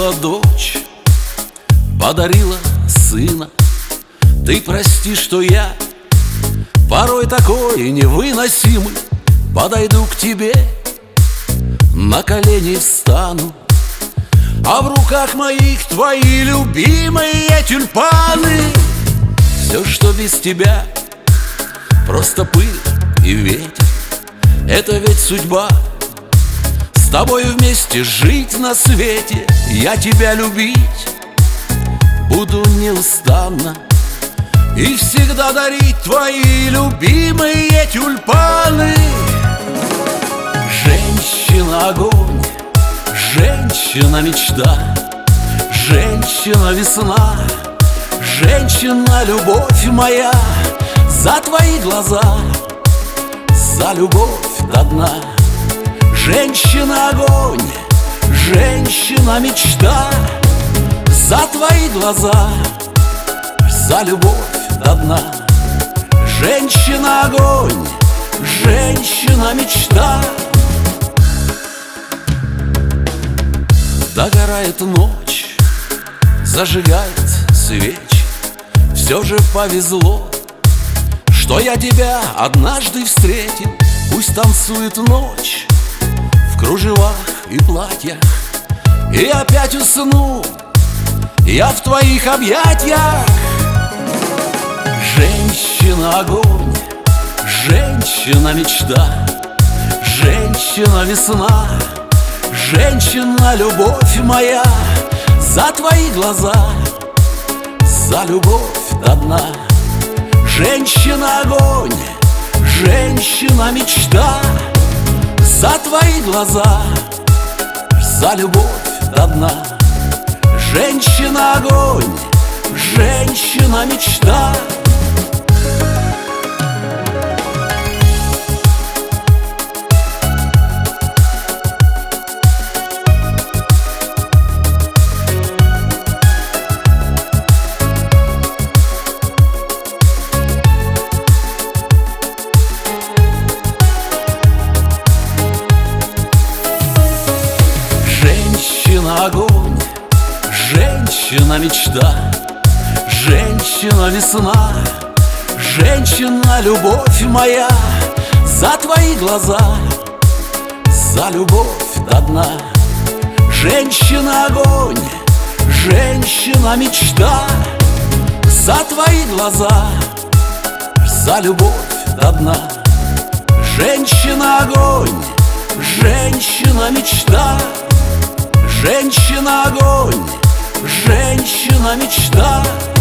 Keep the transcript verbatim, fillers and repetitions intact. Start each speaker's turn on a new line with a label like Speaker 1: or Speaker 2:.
Speaker 1: подарила дочь, подарила сына. Ты прости, что я порой такой невыносимый. Подойду к тебе, на колени встану, а в руках моих твои любимые тюльпаны. Все, что без тебя, просто пыль и ветер. Это ведь судьба, с тобой вместе жить на свете. Я тебя любить буду неустанно и всегда дарить твои любимые тюльпаны. Женщина-огонь, женщина-мечта, женщина-весна, женщина-любовь моя. За твои глаза, за любовь до дна. Женщина-огонь, женщина-мечта, за твои глаза, за любовь до дна. Женщина-огонь, женщина-мечта. Догорает ночь, зажигает свечи. Все же повезло, что я тебя однажды встретил. Пусть танцует ночь в кружевах и платьях, и опять усну я в твоих объятиях. Женщина-огонь, женщина-мечта, женщина-весна, женщина-любовь моя. За твои глаза, за любовь до дна. Женщина-огонь, женщина-мечта, за твои глаза, за любовь до дна. Женщина-огонь, женщина-мечта. Женщина-огонь, женщина-мечта, женщина-весна, женщина-любовь моя. За твои глаза, за любовь до дна. Женщина-огонь, женщина-мечта, за твои глаза, за любовь до дна. Женщина-огонь, женщина-мечта. Женщина-огонь, женщина-мечта.